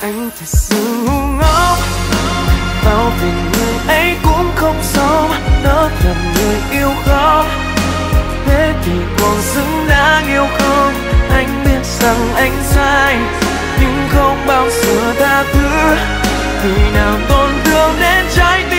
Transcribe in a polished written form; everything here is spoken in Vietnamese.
Anh thật sự ngu ngốc, bao vì người ấy cũng không sống, nỡ làm người yêu khóc. Thế thì còn xứng đáng yêu không? Anh biết rằng anh sai, nhưng không bao giờ tha thứ. Vì nào tổn thương đến trái